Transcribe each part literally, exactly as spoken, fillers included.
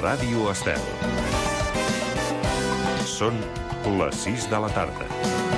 Ràdio Estel. Són les sis de la tarda.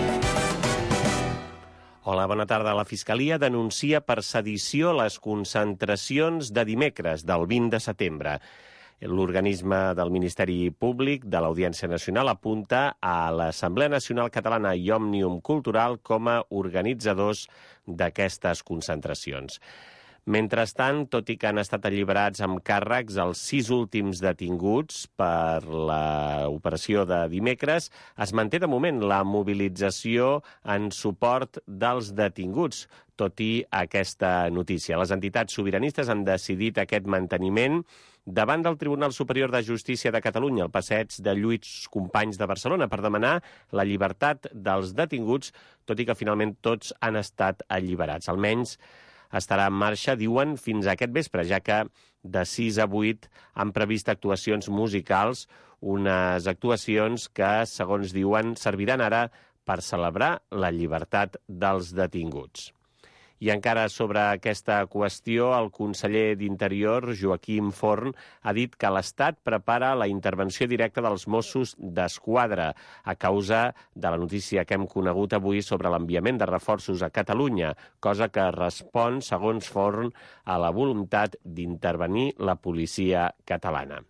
Hola, bona tarda. La Fiscalia denuncia per sedició les concentracions de dimecres, del vint de setembre. L'organisme del Ministeri Públic de l'Audiència Nacional apunta a l'Assemblea Nacional Catalana i Òmnium Cultural com a organitzadors d'aquestes concentracions. Mentrestant, tot i que han estat alliberats amb càrrecs els sis últims detinguts per l'operació de dimecres, es manté de moment la mobilització en suport dels detinguts, tot i aquesta notícia. Les entitats sobiranistes han decidit aquest manteniment davant del Tribunal Superior de Justícia de Catalunya, al passeig de Lluís Companys de Barcelona, per demanar la llibertat dels detinguts, tot i que finalment tots han estat alliberats. Almenys estarà en marxa, diuen, fins a aquest vespre, ja que de sis a vuit han previst actuacions musicals, unes actuacions que, segons diuen, serviran ara per celebrar la llibertat dels detinguts. I encara sobre aquesta qüestió, el conseller d'Interior, Joaquim Forn, ha dit que l'Estat prepara la intervenció directa dels Mossos d'Esquadra a causa de la notícia que hem conegut avui sobre l'enviament de reforços a Catalunya, cosa que respon, segons Forn, a la voluntat d'intervenir la policia catalana.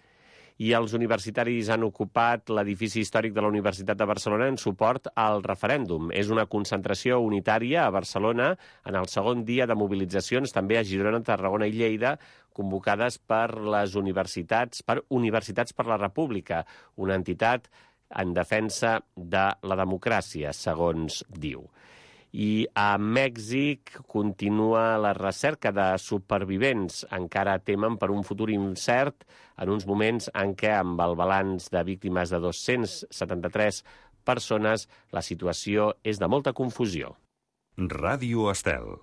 I els universitaris han ocupat l'edifici històric de la Universitat de Barcelona en suport al referèndum. És una concentració unitària a Barcelona en el segon dia de mobilitzacions, també a Girona, Tarragona i Lleida, convocades per les universitats, per Universitats per la República, una entitat en defensa de la democràcia, segons diu. I a Mèxic continua la recerca de supervivents. Encara temen per un futur incert en uns moments en què, amb el balanç de víctimes de dos-cents setanta-tres persones, la situació és de molta confusió. Ràdio Estel.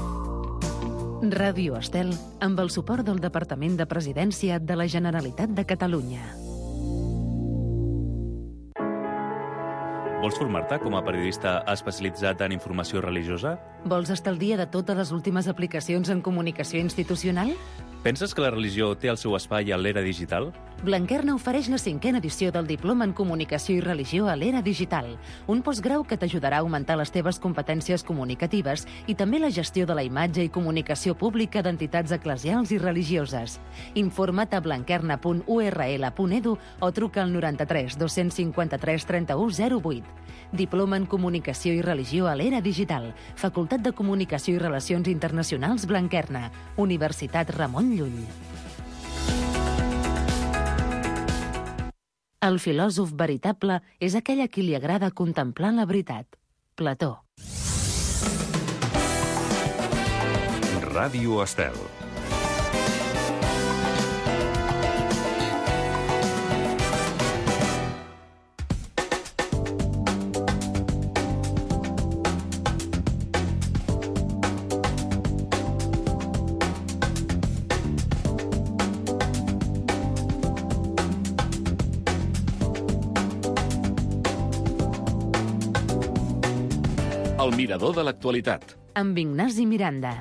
Ràdio Estel, amb el suport del Departament de Presidència de la Generalitat de Catalunya. Vols formar-te com a periodista especialitzat en informació religiosa? Vols estar al dia de totes les últimes aplicacions en comunicació institucional? Penses que la religió té el seu espai a l'era digital? Blanquerna ofereix la cinquena edició del Diploma en Comunicació i Religió a l'era digital, un postgrau que t'ajudarà a augmentar les teves competències comunicatives i també la gestió de la imatge i comunicació pública d'entitats eclesials i religioses. Informa't a blanquerna punt u erra ele punt edu o truca al noranta-tres dos-cents cinquanta-tres trenta-u zero vuit. Diploma en Comunicació i Religió a l'era digital, Facultat de Comunicació i Relacions Internacionals Blanquerna, Universitat Ramon Llull. El filòsof veritable és aquell a qui li agrada contemplar la veritat. Plató. Ràdio Estel. El mirador de l'actualitat. Amb Ignasi Miranda.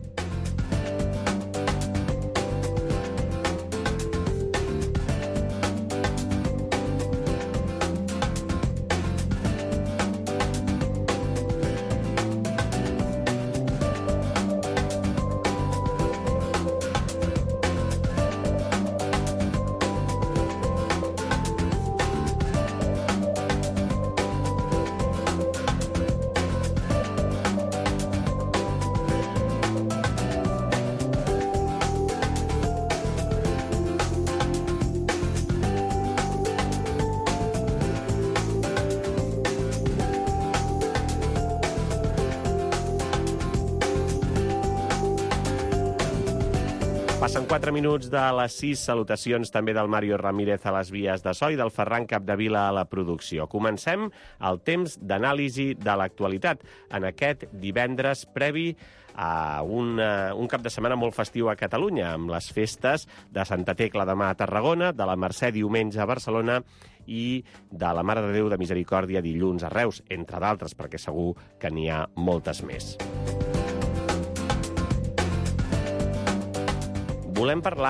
Passen quatre minuts de les sis. Salutacions també del Mario Ramírez a les vies de so i del Ferran Capdevila a la producció. Comencem el temps d'anàlisi de l'actualitat en aquest divendres previ a un, uh, un cap de setmana molt festiu a Catalunya, amb les festes de Santa Tecla demà a Tarragona, de la Mercè diumenge a Barcelona i de la Mare de Déu de Misericòrdia dilluns a Reus, entre d'altres, perquè segur que n'hi ha moltes més. Volem parlar de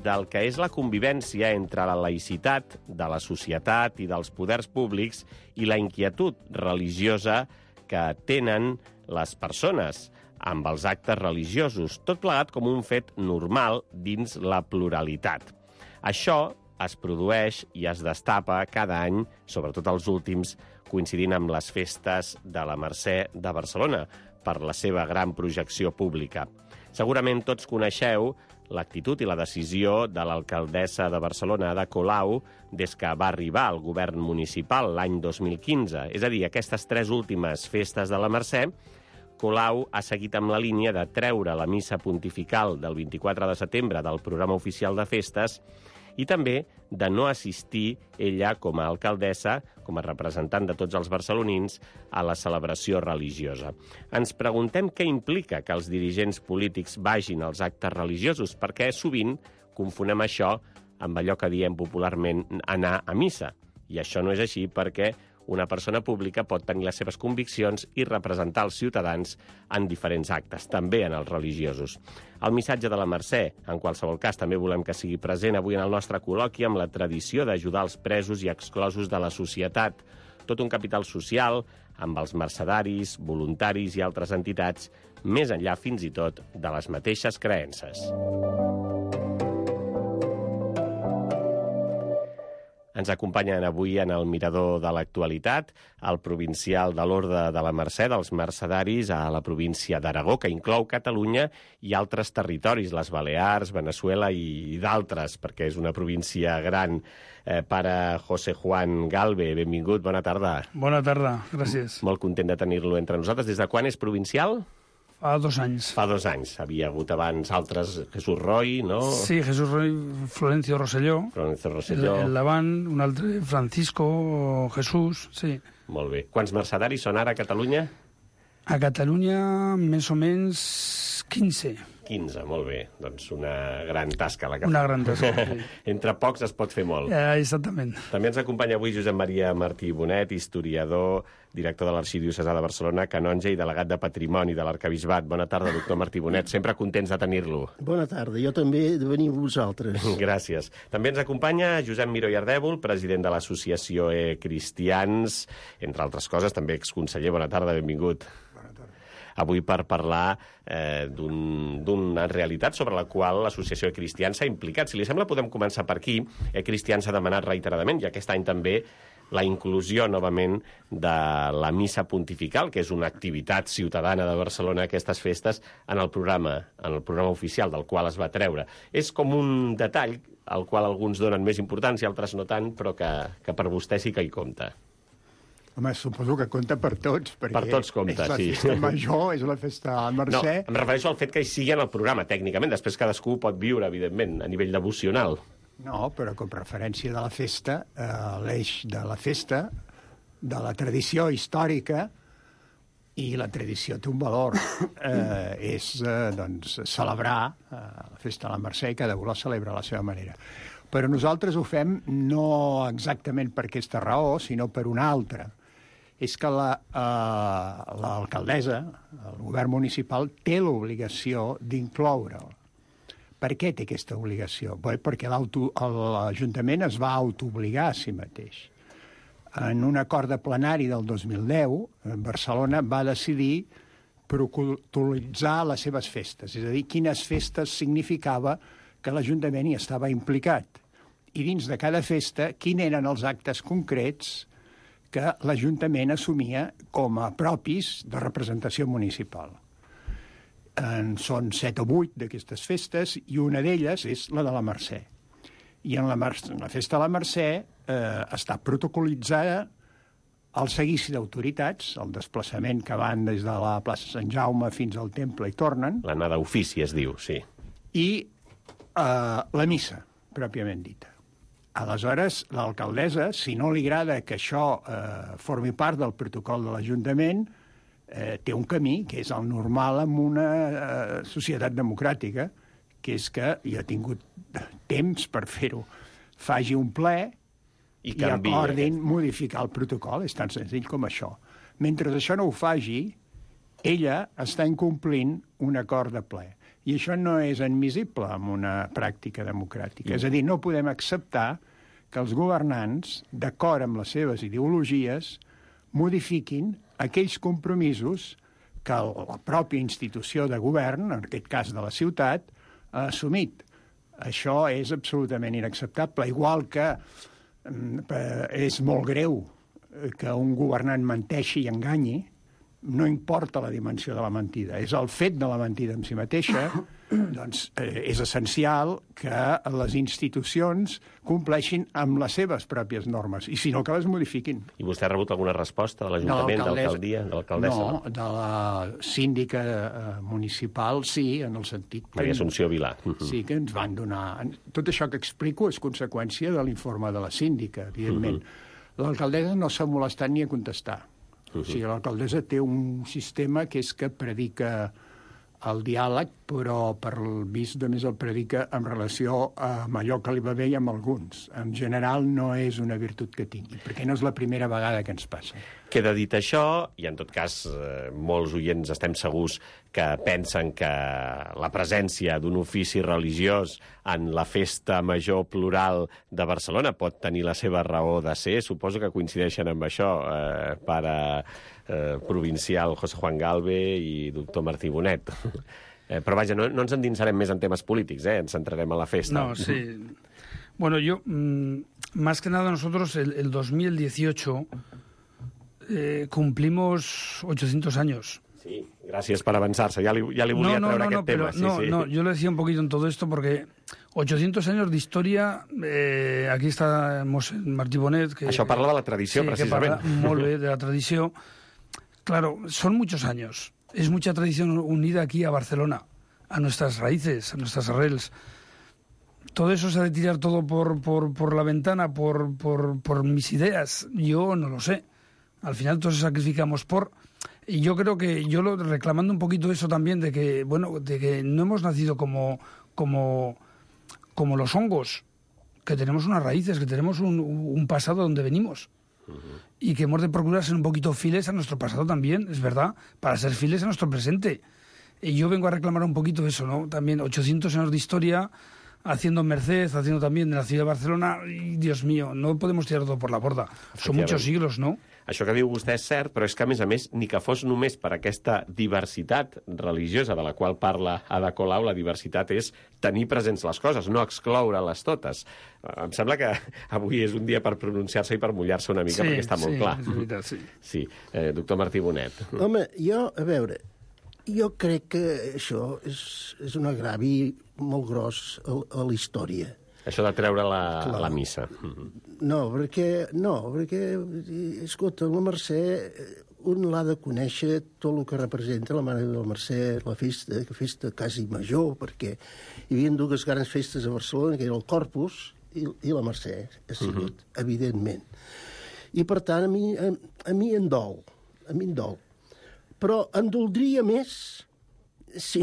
del que és la convivència entre la laïcitat de la societat i dels poders públics i la inquietud religiosa que tenen les persones amb els actes religiosos, tot plegat com un fet normal dins la pluralitat. Això es produeix i es destapa cada any, sobretot els últims, coincidint amb les festes de la Mercè de Barcelona, per la seva gran projecció pública. Segurament tots coneixeu l'actitud i la decisió de l'alcaldessa de Barcelona, Ada Colau, des que va arribar al govern municipal l'any dos mil quinze. És a dir, aquestes tres últimes festes de la Mercè, Colau ha seguit amb la línia de treure la missa pontifical del vint-i-quatre de setembre del programa oficial de festes i també de no assistir ella com a alcaldessa, com a representant de tots els barcelonins, a la celebració religiosa. Ens preguntem què implica que els dirigents polítics vagin als actes religiosos, perquè sovint confonem això amb allò que diem popularment anar a missa. I això no és així perquè una persona pública pot tenir les seves conviccions i representar els ciutadans en diferents actes, també en els religiosos. El missatge de la Mercè, en qualsevol cas, també volem que sigui present avui en el nostre col·loqui amb la tradició d'ajudar els presos i exclosos de la societat. Tot un capital social amb els mercedaris, voluntaris i altres entitats, més enllà fins i tot de les mateixes creences. Ens acompanyen avui en el mirador de l'actualitat el provincial de l'Orde de la Mercè, dels mercedaris a la província d'Aragó, que inclou Catalunya i altres territoris, les Balears, Veneçuela i d'altres, perquè és una província gran. Eh, pare José Juan Galve, benvingut, bona tarda. Bona tarda, gràcies. Molt content de tenir-lo entre nosaltres. Des de quan és provincial? Fa dos anys. Fa dos anys. Havia hagut abans altres, Jesús Roy, no? Sí, Jesús Roy, Florencio Rosselló. Florencio Rosselló. El, el davant, un altre, Francisco, Jesús, sí. Molt bé. Quants mercedaris són ara a Catalunya? A Catalunya, més o menys quinze. quinze, molt bé. Doncs una gran tasca la que Una fa. gran tasca, sí. Entre pocs es pot fer molt. Eh, exactament. També ens acompanya avui Josep Maria Martí Bonet, historiador, director de l'Arxidiocesà de Barcelona, canonge i delegat de Patrimoni de l'Arquebisbat. Bona tarda, doctor Martí Bonet. Sempre contents de tenir-lo. Bona tarda. Jo també de venir amb vosaltres. Gràcies. També ens acompanya Josep Miró i Ardèvol, president de l'Associació E Cristians, entre altres coses, també exconseller. Bona tarda, benvingut. Avui per parlar eh, d'una un, realitat sobre la qual l'Associació E Cristians s'ha implicat. Si li sembla, podem començar per aquí. E Cristians ha demanat reiteradament, i aquest any també, la inclusió novament de la missa pontifical, que és una activitat ciutadana de Barcelona, aquestes festes, en el programa, en el programa oficial del qual es va treure. És com un detall al qual alguns donen més importància, altres no tant, però que, que per vostè sí que hi compta. Home, suposo que compta per tots, perquè per tots compta, és la sí. festa major, és la festa a Mercè. No, em refereixo al fet que hi sigui en el programa, tècnicament. Després cadascú pot viure, evidentment, a nivell devocional. No, però com referència de la festa, eh, l'eix de la festa, de la tradició històrica, i la tradició té un valor. Eh, és, eh, doncs, celebrar eh, la festa de la Mercè, i cada un la celebra a la seva manera. Però nosaltres ho fem no exactament per aquesta raó, sinó per una altra. És que l'alcaldessa, la, uh, el govern municipal, té l'obligació d'incloure'l. Per què té aquesta obligació? Bé, perquè l'Ajuntament es va autoobligar a si mateix. En un acord de plenari del dos mil deu, Barcelona va decidir protocol·litzar les seves festes, és a dir, quines festes significava que l'Ajuntament hi estava implicat. I dins de cada festa, quins eren els actes concrets que l'Ajuntament assumia com a propis de representació municipal. En són set o vuit d'aquestes festes i una d'elles és la de la Mercè. I en la, Mer en la festa de la Mercè eh, està protocol·litzada el seguici d'autoritats, el desplaçament que van des de la plaça Sant Jaume fins al temple i tornen. L'anada d'ofici es diu, sí. I eh, la missa, pròpiament dita. Aleshores, l'alcaldessa, si no li agrada que això eh, formi part del protocol de l'Ajuntament, eh, té un camí, que és el normal en una eh, societat democràtica, que és que hi ha tingut temps per fer-ho. Faci un ple i, i acordin aquest. Modificar el protocol. És tan senzill com això. Mentre això no ho faci, ella està incomplint un acord de ple. I això no és admissible en una pràctica democràtica. És a dir, no podem acceptar que els governants, d'acord amb les seves ideologies, modifiquin aquells compromisos que la pròpia institució de govern, en aquest cas de la ciutat, ha assumit. Això és absolutament inacceptable, igual que és molt greu que un governant menteixi i enganyi. No importa la dimensió de la mentida, és el fet de la mentida en si mateixa, doncs eh, és essencial que les institucions compleixin amb les seves pròpies normes, i si no, que les modifiquin. I vostè ha rebut alguna resposta de l'Ajuntament, de l'alcaldia, de l'alcaldessa? No, de la síndica eh, municipal, sí, en el sentit... Maria Assumpció Vilà. Sí, que ens van donar... Tot això que explico és conseqüència de l'informe de la síndica, evidentment. Uh-huh. L'alcaldessa no s'ha molestat ni a contestar. Uh-huh. O sigui, l'alcaldessa té un sistema que és que predica el diàleg, però per el vist només el predica en relació amb allò que li va bé i amb alguns. En general no és una virtut que tingui, perquè no és la primera vegada que ens passa. Queda dit això, i en tot cas eh, molts oients estem segurs que pensen que la presència d'un ofici religiós en la festa major plural de Barcelona pot tenir la seva raó de ser. Suposo que coincideixen amb això, eh, pare eh, provincial José Juan Galve i doctor Martí Bonet. Eh, però vaja, no, no ens endinsarem més en temes polítics, eh? Ens centrarem a la festa. No, sí. Bueno, yo, mmm, más que nada nosotros el, el dos mil dieciocho eh, cumplimos ochocientos años. Sí, gracias por avanzarse. Ya le, ya le volia no, no, treure no, aquest no, tema. Pero, sí, no, sí. no, yo le decía un poquito en todo esto porque ochocientos años de historia, eh, aquí está Martí Bonet... Que, Això parla de la tradició, sí, precisament. Que parla molt bé de la tradició. Claro, son muchos años. Es mucha tradición unida aquí a Barcelona, a nuestras raíces, a nuestras arrels. Todo eso se ha de tirar todo por, por, por la ventana, por, por, por mis ideas. Yo no lo sé. Al final todos sacrificamos por... Y yo creo que, yo lo, reclamando un poquito eso también, de que, bueno, de que no hemos nacido como, como, como los hongos, que tenemos unas raíces, que tenemos un, un pasado donde venimos. Uh-huh. Y que hemos de procurar ser un poquito fieles a nuestro pasado también, es verdad, para ser fieles a nuestro presente. Y yo vengo a reclamar un poquito eso, ¿no? También ochocientos años de historia, haciendo Merced, haciendo también de la ciudad de Barcelona, y Dios mío, no podemos tirar todo por la borda. Son muchos siglos, ¿no? Això que diu vostè és cert, però és que, a més a més, ni que fos només per aquesta diversitat religiosa de la qual parla Ada Colau, la diversitat és tenir presents les coses, no excloure-les totes. Em sembla que avui és un dia per pronunciar-se i per mullar-se una mica, sí, perquè està molt sí, clar. És veritat, sí. Sí, eh, doctor Martí Bonet. Home, jo, a veure, jo crec que això és, és un agravi molt gros a, a la història. Això de treure la, la missa. No, perquè, no, perquè, escolta, la Mercè, un l'ha de conèixer tot el que representa la Mare de la Mercè, la festa, la festa quasi major, perquè hi havia dues grans festes a Barcelona, que era el Corpus i, i la Mercè, ha sigut, uh-huh. evidentment. I, per tant, a mi, a, a mi em dol, a mi em dol. Però em doldria més si...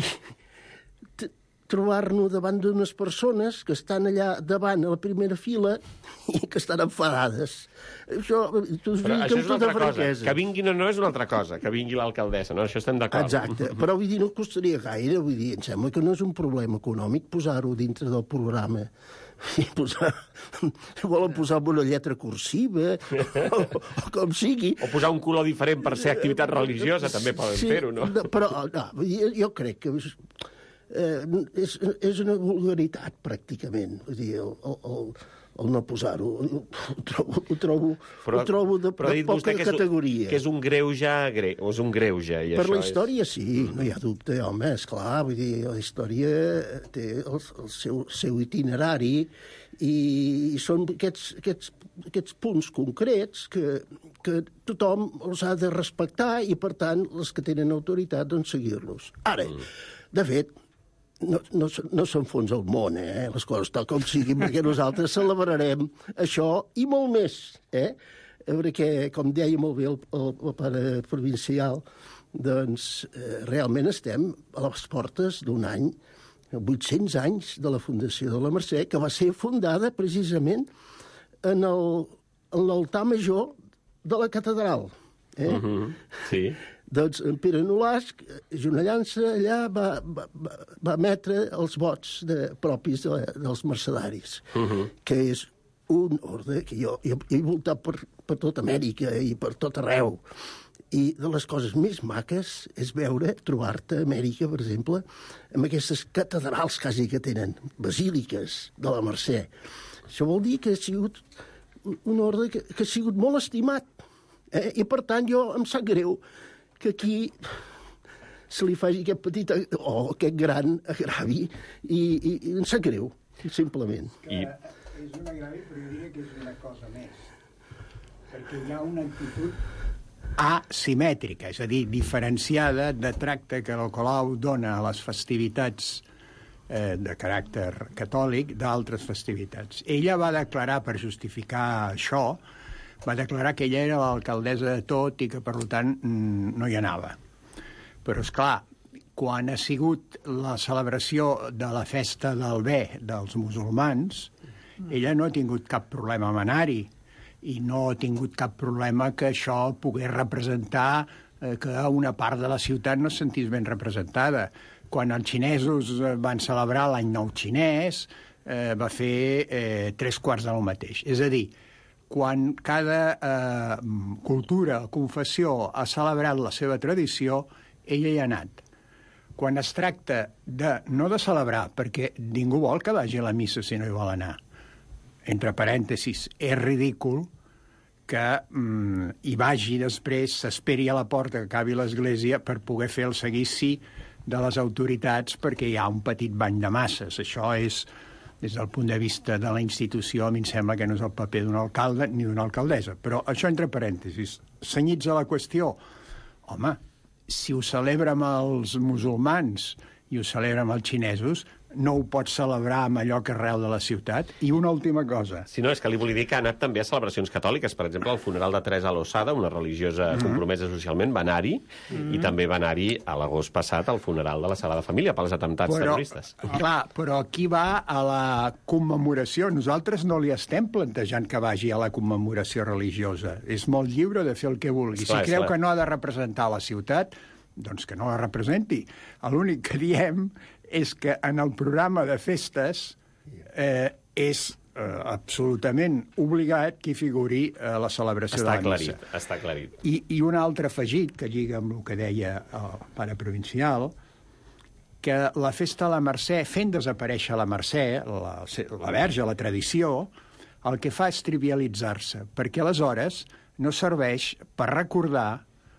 trobar-nos davant d'unes persones que estan allà davant a la primera fila i que estan enfadades. Això, t'ho dic amb tota franquesa. Que vingui no, no és una altra cosa, que vingui l'alcaldessa, no? Això estem d'acord. Exacte, però vull dir, no costaria gaire, vull dir, em sembla que no és un problema econòmic posar-ho dintre del programa. I posar, volen posar una lletra cursiva o, o com sigui. O posar un color diferent per ser activitat religiosa, també poden sí, fer-ho, no? Però no, jo crec que... Eh, és, és una vulgaritat, pràcticament. Vull dir, el, el, el no posar-ho. Ho trobo, ho trobo, però, ho trobo de, però de poca que categoria. És, que és un greuge, gre, o és un greuge. I per això la història, és... sí, no hi ha dubte, home, esclar, vull dir, la història té el, el seu, seu itinerari i, i són aquests, aquests, aquests punts concrets que, que tothom els ha de respectar i, per tant, els que tenen autoritat, doncs, seguir-los. Ara, mm. de fet, No, no, no s'enfonsa el món, eh? Les coses tal com siguin, perquè nosaltres celebrarem això i molt més, eh? Perquè, com deia molt bé el, el, el pare provincial, doncs eh, realment estem a les portes d'un any, vuit-cents anys de la fundació de la Mercè, que va ser fundada precisament en el, en l'altar major de la catedral. Eh? Uh-huh. Sí. Doncs en Pere Nolasc, ajonellant-se allà, va, va, va emetre els vots de, propis de, dels mercedaris, uh-huh. que és un ordre que jo, jo he voltat per, per tota Amèrica i per tot arreu. I de les coses més maques és veure, trobar-te a Amèrica, per exemple, amb aquestes catedrals quasi que tenen, basíliques de la Mercè. Això vol dir que ha sigut un ordre que, que ha sigut molt estimat. Eh? I, per tant, jo em sap greu que aquí se li faci aquest petit o aquest gran agravi i, i, i em sap greu, simplement. I... És un agravi, però jo diria que és una cosa més. Perquè hi ha una actitud asimètrica, és a dir, diferenciada de tracte que el Colau dona a les festivitats eh, de caràcter catòlic d'altres festivitats. Ella va declarar, per justificar això, va declarar que ella era l'alcaldessa de tot i que, per tant, no hi anava. Però, és clar, quan ha sigut la celebració de la festa del bé dels musulmans, ella no ha tingut cap problema amb anar-hi i no ha tingut cap problema que això pogués representar eh, que una part de la ciutat no es sentís ben representada. Quan els xinesos van celebrar l'any nou xinès, eh, va fer eh, tres quarts del mateix. És a dir, quan cada eh, cultura o confessió ha celebrat la seva tradició, ella hi ha anat. Quan es tracta de no de celebrar, perquè ningú vol que vagi a la missa si no hi vol anar, entre parèntesis, és ridícul que mm, hi vagi després, s'esperi a la porta que acabi l'església per poder fer el seguici de les autoritats perquè hi ha un petit bany de masses. Això és, des del punt de vista de la institució, a mi em sembla que no és el paper d'un alcalde ni d'una alcaldessa. Però això entre parèntesis. Senyits a la qüestió, home, si ho celebra amb els musulmans i ho celebra amb els xinesos, no ho pot celebrar amb allò que arreu de la ciutat. I una última cosa. Si no, és que li volia dir que ha anat també a celebracions catòliques. Per exemple, al funeral de Teresa Losada, una religiosa mm-hmm. compromesa socialment, va anar-hi, mm-hmm. i també va anar-hi a l'agost passat al funeral de la Sagrada Família pels atemptats però, terroristes. Clar, però aquí va a la commemoració. Nosaltres no li estem plantejant que vagi a la commemoració religiosa. És molt lliure de fer el que vulgui. Esclar, si creu esclar. que no ha de representar la ciutat, doncs que no la representi. L'únic que diem és que en el programa de festes eh, és eh, absolutament obligat que hi figuri eh, la celebració està de la missa. Aclarit, està aclarit. I, I un altre afegit, que lliga amb el que deia el pare provincial, que la festa de la Mercè, fent desaparèixer la Mercè, la, la Verge, la tradició, el que fa és trivialitzar-se, perquè aleshores no serveix per recordar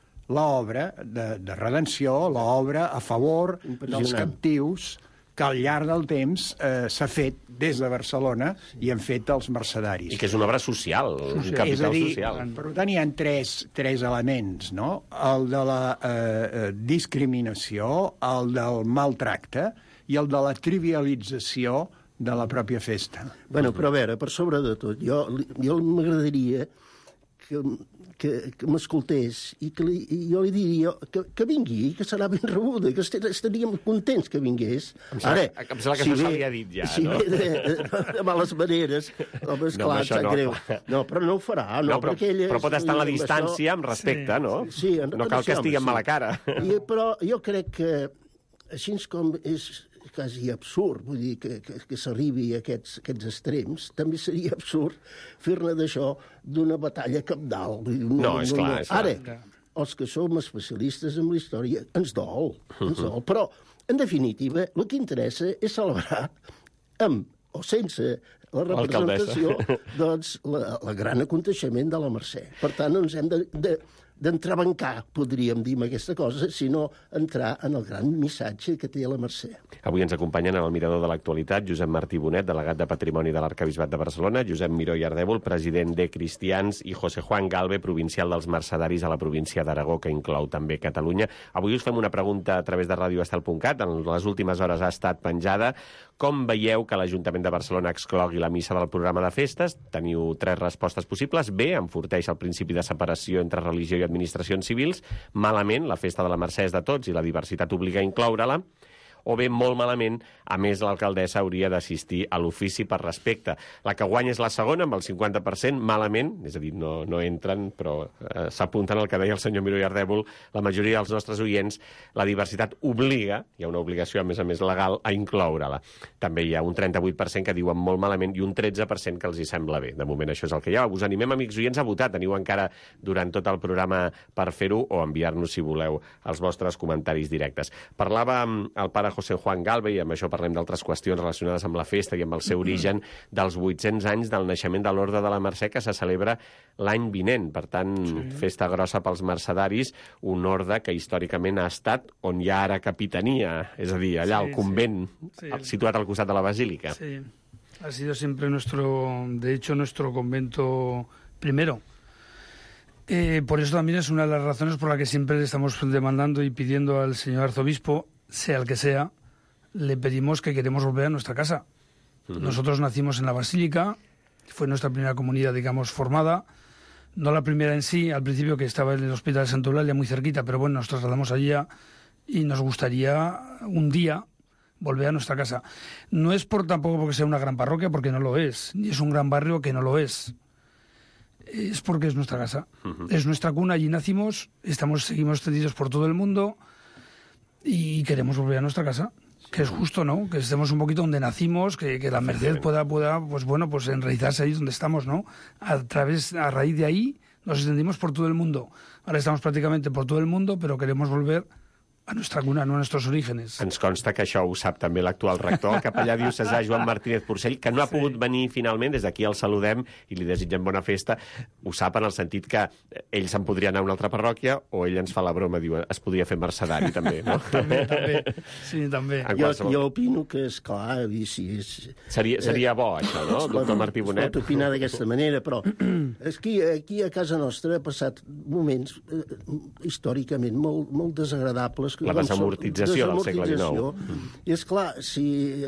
l'obra de, de redenció, l'obra a favor dels captius que al llarg del temps eh, s'ha fet des de Barcelona i han fet els mercedaris. I que és una obra social, un capital és a dir, social. Per tant, hi ha tres, tres elements, no? El de la eh, discriminació, el del maltracte i el de la trivialització de la pròpia festa. Bueno, però a veure, per sobre de tot, jo, jo m'agradaria que, que, que m'escoltés i que li, i jo li diria que, que vingui, que serà ben rebuda, que estaríem contents que vingués. Em sembla, Ara, em sembla que si això se li ha dit ja, si no? Si ve de, de, de males maneres, home, esclar, no, sap no, greu. No, però no ho farà. No, no, però, ella, però pot estar en la distància, això, amb respecte, sí, no? Sí, en, no cal que estigui amb mala cara. I, però jo crec que, així com és quasi absurd, vull dir, que, que, que s'arribi a aquests, aquests extrems, també seria absurd fer-ne d'això d'una batalla cabdal. No, no, és clar, no. És clar. Ara, els que som especialistes en la història, ens dol, ens dol. Però, en definitiva, el que interessa és celebrar amb o sense la representació, doncs, la, la gran aconteixement de la Mercè. Per tant, ens hem de... de d'entrebancar, podríem dir, amb aquesta cosa, sinó entrar en el gran missatge que té la Mercè. Avui ens acompanyen en el mirador de l'actualitat Josep Martí Bonet, delegat de Patrimoni de l'Arquebisbat de Barcelona, Josep Miró i Ardèvol, president de Cristians, i José Juan Galve, provincial dels Mercedaris a la província d'Aragó, que inclou també Catalunya. Avui us fem una pregunta a través de radio estel punt cat. En les últimes hores ha estat penjada. Com veieu que l'Ajuntament de Barcelona exclogui la missa del programa de festes? Teniu tres respostes possibles. B, enforteix el principi de separació entre religió i administracions civils. Malament, la festa de la Mercè és de tots i la diversitat obliga a incloure-la. o bé molt malament, a més l'alcaldessa hauria d'assistir a l'ofici per respecte. La que guanya és la segona, amb el cinquanta per cent, malament, és a dir, no, no entren, però eh, s'apunten al que deia el senyor Miró i Ardèvol, la majoria dels nostres oients, la diversitat obliga, hi ha una obligació a més a més legal, a incloure-la. També hi ha un trenta-vuit per cent que diuen molt malament i un tretze per cent que els hi sembla bé. De moment això és el que hi ha. Us animem, amics oients, a votar. Teniu encara durant tot el programa per fer-ho o enviar-nos, si voleu, els vostres comentaris directes. Parlava amb el pare José Juan Galve, i amb això parlem d'altres qüestions relacionades amb la festa i amb el seu origen, dels vuit-cents anys del naixement de l'Orde de la Mercè, que se celebra l'any vinent. Per tant, sí. Festa grossa pels mercedaris, un orde que històricament ha estat on hi ha ara capitania, és a dir, allà sí, al convent, sí. Sí. situat al costat de la basílica. Sí, ha sido siempre nuestro, de hecho, nuestro convento primero. Eh, por eso también es una de las razones por la que siempre le estamos demandando y pidiendo al señor arzobispo, sea el que sea, le pedimos que queremos volver a nuestra casa. Uh-huh. Nosotros nacimos en la Basílica, fue nuestra primera comunidad, digamos, formada, no la primera en sí, al principio, que estaba en el Hospital de Santa Eulalia, muy cerquita, pero bueno, nos trasladamos allá y nos gustaría un día volver a nuestra casa. No es por tampoco porque sea una gran parroquia, porque no lo es, ni es un gran barrio, que no lo es. Es porque es nuestra casa, uh-huh. Es nuestra cuna, allí nacimos, estamos, seguimos extendidos por todo el mundo y queremos volver a nuestra casa, que es justo, ¿no? Que estemos un poquito donde nacimos, que, que la Merced pueda, pueda, pues bueno, pues enraizarse ahí donde estamos, ¿no? A través, a raíz de ahí nos extendimos por todo el mundo. Ahora estamos prácticamente por todo el mundo, pero queremos volver a nuestra cuna, no a nuestros orígenes. Ens consta que això ho sap també l'actual rector, el capellà diocesà Joan Martínez Porcell, que no ha sí. pogut venir finalment, des d'aquí el saludem i li desitgem bona festa. Ho sap en el sentit que ell se'n podria anar a una altra parròquia o ell ens fa la broma, diu, es podria fer mercedari també, no? també, també, sí, també. Jo, qualsevol... jo opino que, és clar, si és... Seria, seria bo, això, no, es doctor pot, Martí Bonet? Es pot opinar d'aquesta manera, però aquí, aquí a casa nostra ha passat moments eh, històricament molt, molt desagradables. La desamortització del segle dinou. I és clar, si,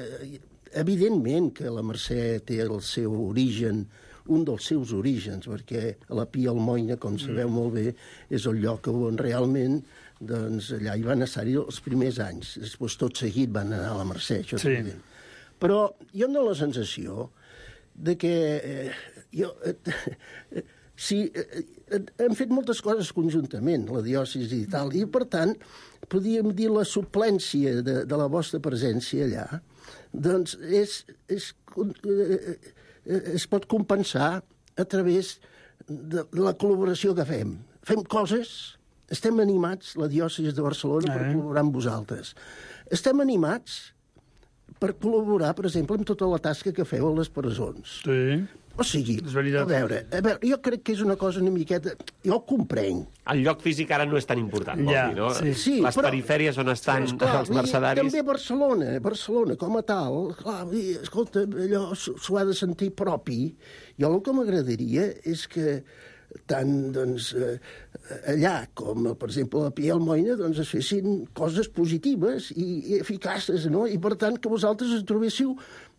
evidentment que la Mercè té el seu origen, un dels seus orígens, perquè la Pia Almoina, com sabeu molt bé, és el lloc on realment, doncs, allà hi van estar-hi els primers anys. Després tot seguit van anar a la Mercè, això és sí. evident. Però jo em dono la sensació de que eh, jo... Eh, sí, eh, hem fet moltes coses conjuntament, la diòcesi i tal, i per tant, podríem dir la suplència de, de la vostra presència allà, doncs és, és, eh, es pot compensar a través de la col·laboració que fem. Fem coses, estem animats, la diòcesi de Barcelona, per col·laborar amb vosaltres. Estem animats per col·laborar, per exemple, amb tota la tasca que feu a les presons. Sí. O sigui, a veure, a veure, jo crec que és una cosa una miqueta... Jo ho comprenc. El lloc físic ara no és tan important, vol ja, dir, no? Sí. Sí, les però, perifèries on estan esclar, els mercedaris... També Barcelona, Barcelona com a tal, clar, escolta, allò s'ho ha de sentir propi. Jo el que m'agradaria és que tant doncs, allà com, per exemple, a Pia Almoina, doncs es fessin coses positives i, i eficaces, no? I per tant que vosaltres es trobéssiu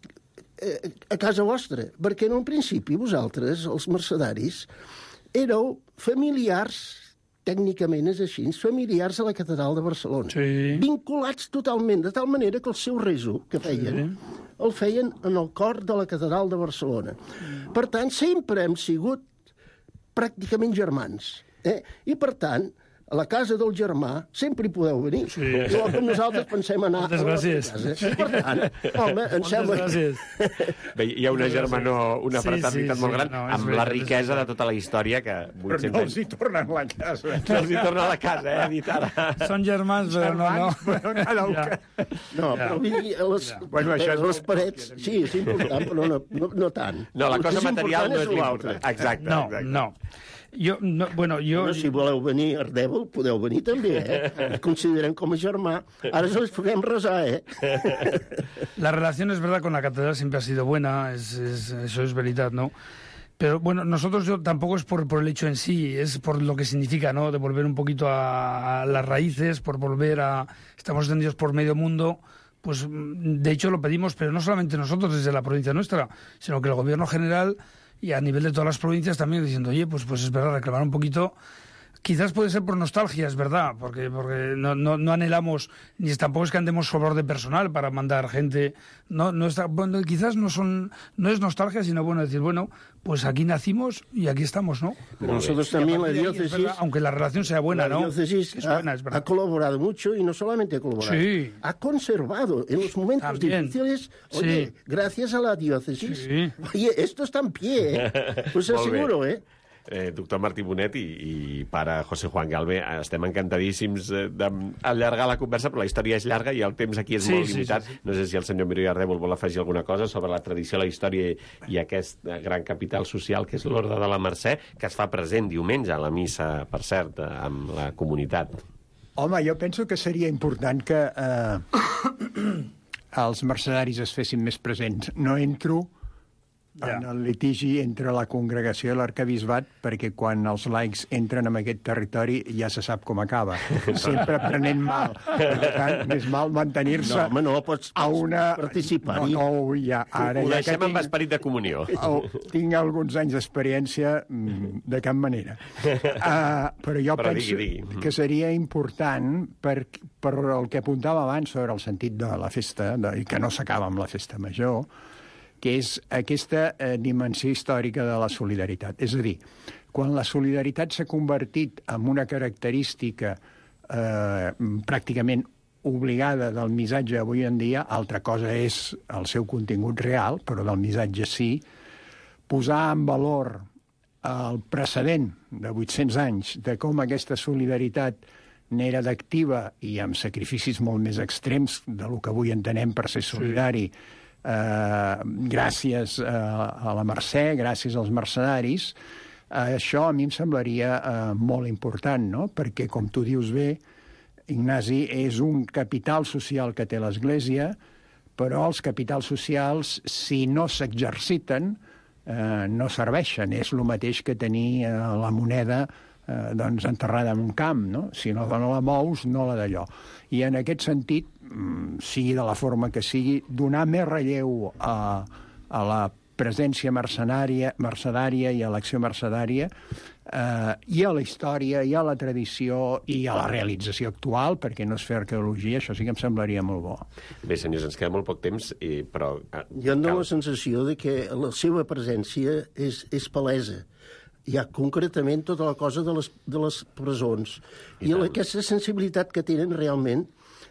a casa vostra, perquè en un principi vosaltres, els mercedaris, éreu familiars, tècnicament és així, familiars a la catedral de Barcelona, sí. vinculats totalment, de tal manera que el seu reso que feien, sí. el feien en el cor de la catedral de Barcelona. Per tant, sempre hem sigut pràcticament germans. Eh? I per tant, a la casa del germà sempre hi podeu venir. Sí. Igual que nosaltres pensem anar Moltes a la gràcies. casa. I per tant, home, em sembla... gràcies. Bé, hi ha una germanor, una Sí, fraternitat sí, molt sí, gran, no, és amb veritat, la és riquesa veritat. de tota la història que... Però no els hi tornen la casa. No els hi torna a la casa, eh, ha dit ara. Són germans, però no, no. Però cada un que... No, però vull dir, les, Ja. Bueno, això és les parets... Sí, és important, però no, no, no tant. No, la El que cosa és material no és l'altre. l'important. Exacte, No, exacte. no. Jo, no, bueno, jo... Bueno, si voleu venir a Ardèvol, podeu venir també, eh? Ens considerem com a germà. Ara ens podem resar, eh? La relación es verdad con la catedral siempre ha sido buena, es, es, eso es verdad, ¿no? Pero bueno, nosotros yo tampoco es por, por el hecho en sí, es por lo que significa, ¿no? De volver un poquito a, a las raíces, por volver a... Estamos extendidos por medio mundo, pues de hecho lo pedimos, pero no solamente nosotros desde la provincia nuestra, sino que el gobierno general y a nivel de todas las provincias también diciendo, oye, pues, pues es verdad, reclamar un poquito Quizás puede ser por nostalgia, es verdad, porque, porque no, no, no anhelamos, ni tampoco es que andemos sobrar de personal para mandar gente. No, no está, bueno, quizás no son, no es nostalgia, sino bueno decir, bueno, pues aquí nacimos y aquí estamos, ¿no? Pero nosotros también, la diócesis, verdad, aunque la relación sea buena, la ¿no? diócesis es ha, buena, es verdad. ha colaborado mucho y no solamente ha colaborado, sí. ha conservado en los momentos También. difíciles, oye, sí. gracias a la diócesis, sí. oye, esto está en pie, ¿eh? Pues asseguro, eh? Eh, doctor Martí Bonet i, i pare José Juan Galve, estem encantadíssims d'allargar la conversa, però la història és llarga i el temps aquí és sí, molt limitat. Sí, sí, sí. No sé si el senyor Miró Ardèvol vol afegir alguna cosa sobre la tradició, la història i aquest gran capital social que és l'Orde de la Mercè, que es fa present diumenge a la missa, per cert, amb la comunitat. Home, jo penso que seria important que eh, els mercedaris es fessin més presents. No entro ja. en el litigi entre la congregació i l'arcabisbat, perquè quan els laics entren en aquest territori ja se sap com acaba. Sempre prenent mal. Per tant, més mal mantenir-se no, home, no, pots, a una... participar. No, no, ja, ara, Ho ja deixem tinc... amb esperit de comunió. Oh, tinc alguns anys d'experiència, de cap manera. Uh, però jo però penso digui, digui. que seria important per, per el que apuntava abans sobre el sentit de la festa, de, i que no s'acaba amb la festa major, que és aquesta eh, dimensió històrica de la solidaritat. És a dir, quan la solidaritat s'ha convertit en una característica eh, pràcticament obligada del missatge avui en dia, altra cosa és el seu contingut real, però del missatge sí, posar en valor el precedent de vuit-cents anys de com aquesta solidaritat n'era d'activa i amb sacrificis molt més extrems del que avui entenem per ser solidari, sí. Uh, gràcies uh, a la Mercè, gràcies als mercedaris, uh, això a mi em semblaria uh, molt important, no? Perquè, com tu dius bé, Ignasi, és un capital social que té l'Església, però els capitals socials, si no s'exerciten, uh, no serveixen. És el mateix que tenir uh, la moneda uh, doncs, enterrada en un camp, no? Si no, no la mous, no la d'allò. I en aquest sentit, sigui de la forma que sigui, donar més relleu a, a la presència mercenària, mercedària i a l'acció mercedària, eh, i a la història, i a la tradició, i a la realització actual, perquè no és fer arqueologia, això sí que em semblaria molt bo. Bé, senyors, ens queda molt poc temps, i, però... Jo em dono la sensació de que la seva presència és, és palesa. Hi ha concretament tota la cosa de les, de les presons. I, I aquesta sensibilitat que tenen realment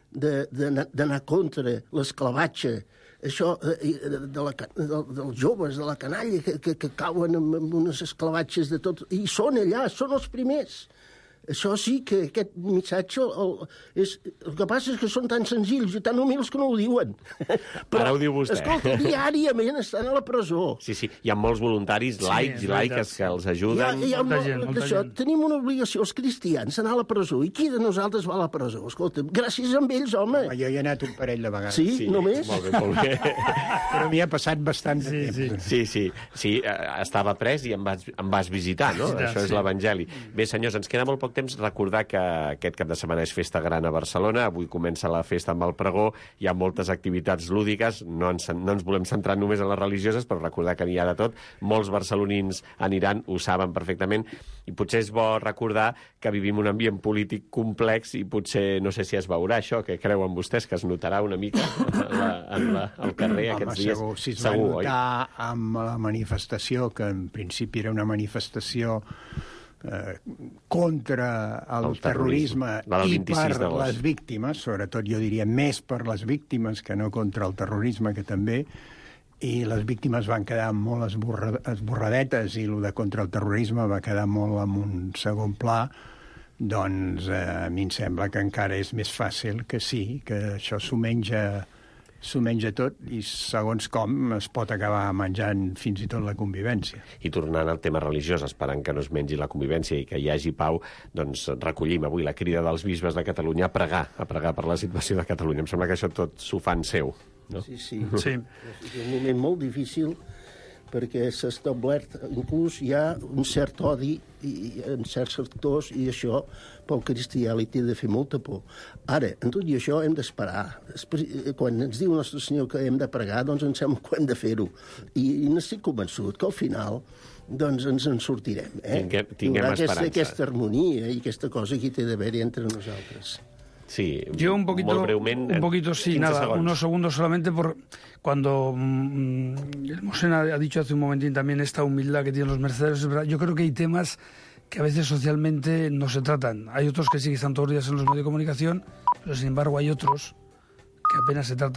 d'anar contra l'esclavatge, això de, de la, de, dels joves, de la canalla que, que, que cauen amb unes esclavatges de tot, i són allà, són els primers. Això sí que aquest missatge... El, és, el que passa és que són tan senzills i tan humils que no ho diuen. Però, ara ho diu vostè. Escolta, diàriament estan a la presó. Sí, sí, hi ha molts voluntaris, sí, laics i laiques que els ajuden. Hi ha, hi ha molta molt, gent, molta això, gent. Tenim una obligació, els cristians, anar a la presó. I qui de nosaltres va a la presó? Escolta, gràcies a ells, home. Jo hi he anat un parell de vegades. Sí, Sí, només? molt bé, molt bé. Però m'hi ha passat bastant de Sí, temps. sí. Sí, sí, sí, eh, estava pres i em vas, em vas visitar, no? Visitar, Això és sí. l'Evangeli. Bé, senyors, ens queda molt poc temps. Recordar que aquest cap de setmana és festa gran a Barcelona, avui comença la festa amb el pregó, hi ha moltes activitats lúdiques, no ens, no ens volem centrar només en les religioses, però recordar que n'hi ha de tot. Molts barcelonins aniran, ho saben perfectament, i potser és bo recordar que vivim un ambient polític complex i potser, no sé si es veurà això, que creuen vostès, que es notarà una mica en la, en la, al carrer Home, aquests dies. segur, si es Segur, va oi? notar amb la manifestació, que en principi era una manifestació eh, contra el, El terrorisme, terrorisme, la del i vint-i-sis per d'agost. les víctimes, sobretot jo diria més per les víctimes que no contra el terrorisme, que també, i les víctimes van quedar molt esborra, esborradetes i el de contra el terrorisme va quedar molt en un segon pla, doncs eh, a mi em sembla que encara és més fàcil que sí, que això s'ho menja s'ho menja tot i segons com es pot acabar menjant fins i tot la convivència. I tornant al tema religiós, esperant que no es mengi la convivència i que hi hagi pau, doncs recollim avui la crida dels bisbes de Catalunya a pregar, a pregar per la situació de Catalunya. Em sembla que això tot s'ho fan seu, no? Sí, sí. Sí. És un moment molt difícil perquè s'ha establert, inclús hi ha un cert odi i, en certs sectors, i això pel cristià li té de fer molta por. Ara, en tot i això hem d'esperar. Quan ens diu el Nostre Senyor que hem de pregar, doncs em sembla que hem de fer-ho. I, i n'estic convençut que al final doncs ens en sortirem. Eh? Tinguem, tinguem aquesta, esperança. aquesta harmonia i aquesta cosa que hi té d'haver-hi entre nosaltres. Sí, yo un poquito, molt breument, un poquito sí, nada, segons. unos segundos solamente por cuando mmm, el Mosén ha, ha dicho hace un momentín también esta humildad que tienen los mercenarios, es verdad, yo creo que hay temas que a veces socialmente no se tratan. Hay otros que sí que están todos los días en los medios de comunicación, pero sin embargo hay otros que apenas se tratan.